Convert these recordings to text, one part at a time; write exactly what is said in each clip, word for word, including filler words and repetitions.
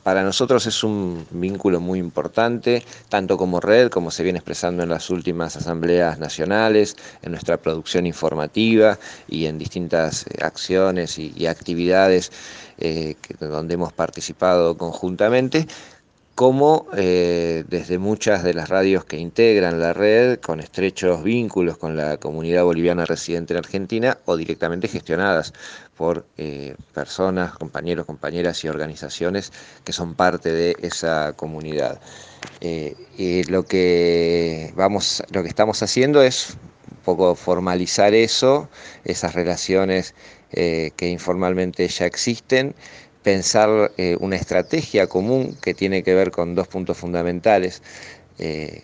Para nosotros es un vínculo muy importante, tanto como red, como se viene expresando en las últimas asambleas nacionales, en nuestra producción informativa y en distintas eh, acciones y, y actividades eh, que, donde hemos participado conjuntamente, como eh, desde muchas de las radios que integran la red, con estrechos vínculos con la comunidad boliviana residente en Argentina o directamente gestionadas por eh, personas, compañeros, compañeras y organizaciones que son parte de esa comunidad. Eh, y lo que vamos, lo que estamos haciendo es un poco formalizar eso, esas relaciones eh, que informalmente ya existen, pensar eh, una estrategia común que tiene que ver con dos puntos fundamentales. Eh,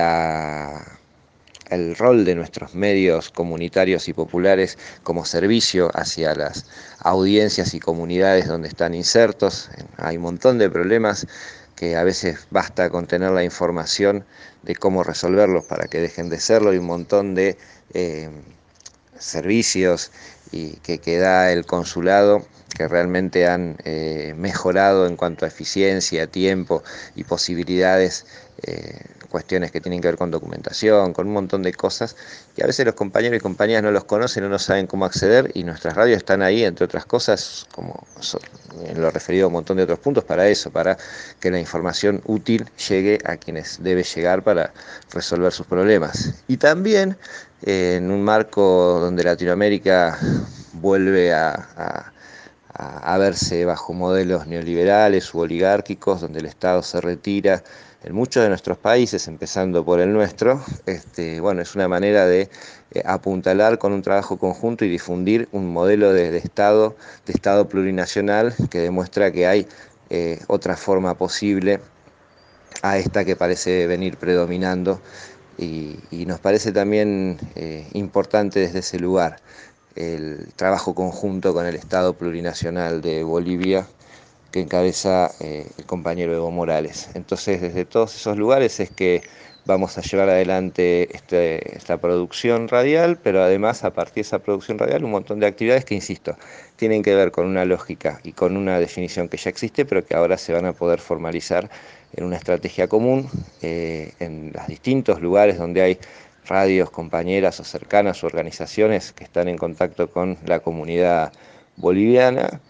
la, el rol de nuestros medios comunitarios y populares como servicio hacia las audiencias y comunidades donde están insertos. Hay un montón de problemas que a veces basta con tener la información de cómo resolverlos para que dejen de serlo, y un montón de eh, servicios y que, que da el consulado que realmente han eh, mejorado en cuanto a eficiencia, tiempo y posibilidades, eh, cuestiones que tienen que ver con documentación, con un montón de cosas que a veces los compañeros y compañeras no los conocen o no saben cómo acceder, y nuestras radios están ahí, entre otras cosas, como en lo referido a un montón de otros puntos, para eso, para que la información útil llegue a quienes debe llegar para resolver sus problemas. Y también eh, en un marco donde Latinoamérica vuelve a, a a, a verse bajo modelos neoliberales u oligárquicos, donde el Estado se retira en muchos de nuestros países, empezando por el nuestro. Este, bueno, es una manera de eh, apuntalar con un trabajo conjunto y difundir un modelo de, de Estado, de Estado plurinacional, que demuestra que hay eh, otra forma posible a esta que parece venir predominando, y, y nos parece también eh, importante desde ese lugar el trabajo conjunto con el Estado plurinacional de Bolivia, que encabeza eh, el compañero Evo Morales. Entonces, desde todos esos lugares es que vamos a llevar adelante este, esta producción radial, pero además, a partir de esa producción radial, un montón de actividades que, insisto, tienen que ver con una lógica y con una definición que ya existe, pero que ahora se van a poder formalizar en una estrategia común eh, en los distintos lugares donde hay radios, compañeras o cercanas, organizaciones que están en contacto con la comunidad boliviana,